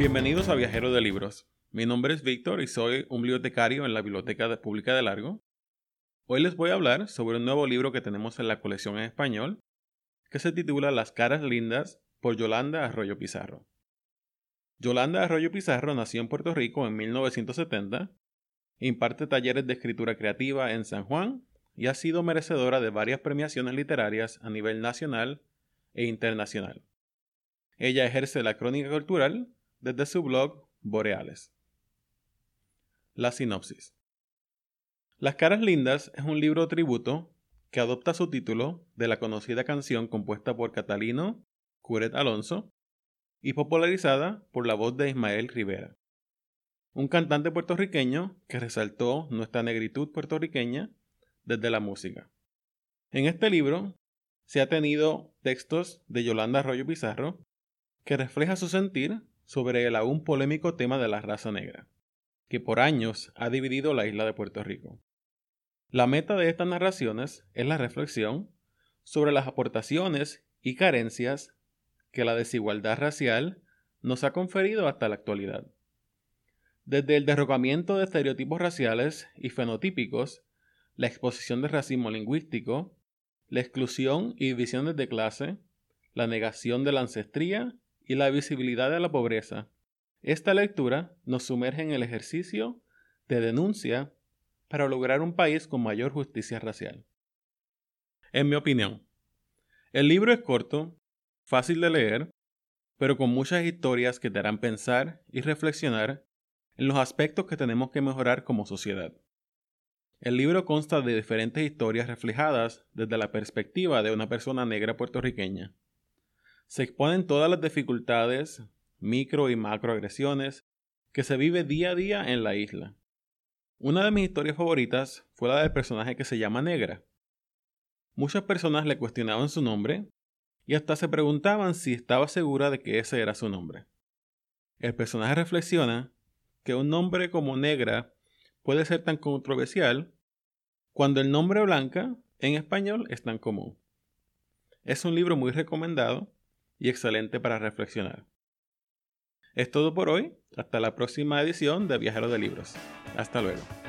Bienvenidos a Viajero de Libros. Mi nombre es Víctor y soy un bibliotecario en la Biblioteca Pública de Largo. Hoy les voy a hablar sobre un nuevo libro que tenemos en la colección en español, que se titula Las caras lindas, por Yolanda Arroyo Pizarro. Yolanda Arroyo Pizarro nació en Puerto Rico en 1970, imparte talleres de escritura creativa en San Juan y ha sido merecedora de varias premiaciones literarias a nivel nacional e internacional. Ella ejerce la crónica cultural desde su blog Boreales. La sinopsis. Las caras lindas es un libro tributo que adopta su título de la conocida canción compuesta por Catalino Curet Alonso y popularizada por la voz de Ismael Rivera, un cantante puertorriqueño que resaltó nuestra negritud puertorriqueña desde la música. En este libro se ha tenido textos de Yolanda Arroyo Pizarro que refleja su sentir sobre el aún polémico tema de la raza negra, que por años ha dividido la isla de Puerto Rico. La meta de estas narraciones es la reflexión sobre las aportaciones y carencias que la desigualdad racial nos ha conferido hasta la actualidad. Desde el derrocamiento de estereotipos raciales y fenotípicos, la exposición de racismo lingüístico, la exclusión y divisiones de clase, la negación de la ancestría y la visibilidad de la pobreza. Esta lectura nos sumerge en el ejercicio de denuncia para lograr un país con mayor justicia racial. En mi opinión, el libro es corto, fácil de leer, pero con muchas historias que te harán pensar y reflexionar en los aspectos que tenemos que mejorar como sociedad. El libro consta de diferentes historias reflejadas desde la perspectiva de una persona negra puertorriqueña. Se exponen todas las dificultades, micro y macroagresiones que se vive día a día en la isla. Una de mis historias favoritas fue la del personaje que se llama Negra. Muchas personas le cuestionaban su nombre y hasta se preguntaban si estaba segura de que ese era su nombre. El personaje reflexiona que un nombre como Negra puede ser tan controversial cuando el nombre Blanca en español es tan común. Es un libro muy recomendado y excelente para reflexionar. Es todo por hoy. Hasta la próxima edición de Viajero de Libros. Hasta luego.